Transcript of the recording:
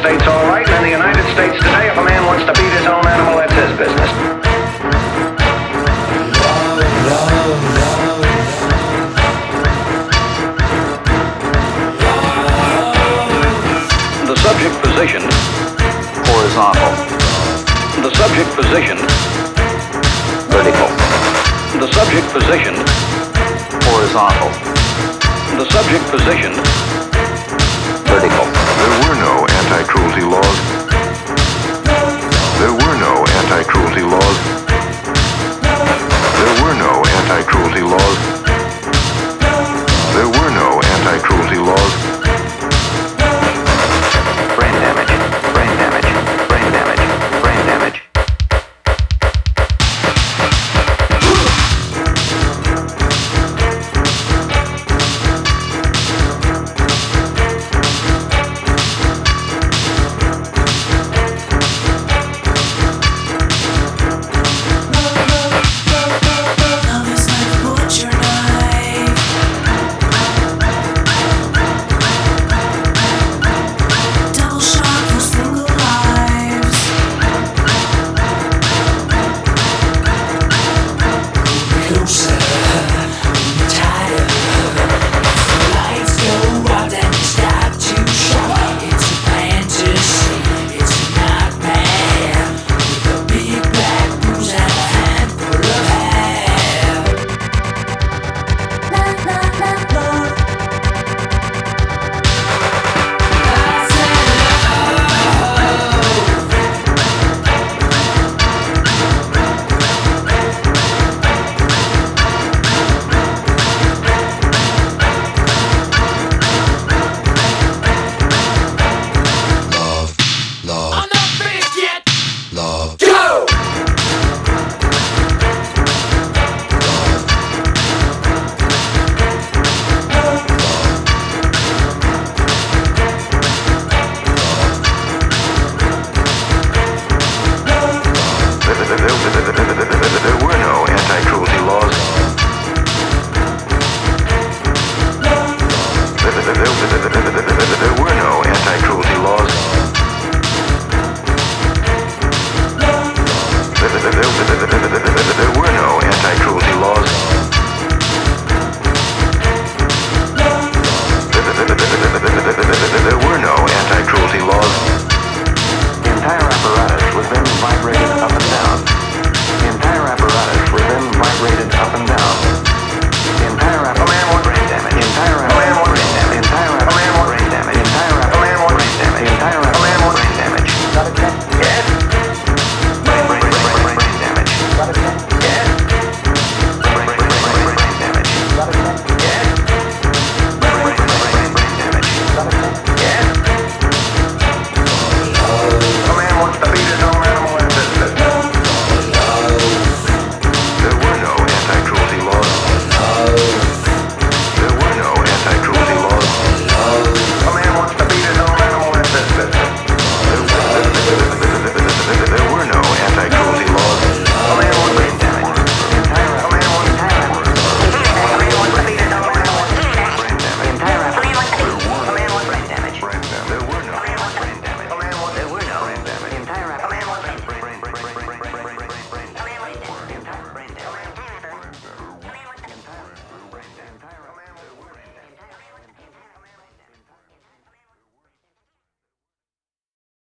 States all right, and in the United States today, if a man wants to beat his own animal, that's his business. The subject positioned horizontal. The subject positioned vertical. The subject positioned horizontal. The subject positioned vertical. There were no anti-cruelty laws. There were no anti-cruelty laws. There were no anti-cruelty laws. There were no anti-cruelty laws. Brain damage, brain damage, brain damage, brain damage. There were no anti-cruelty laws. There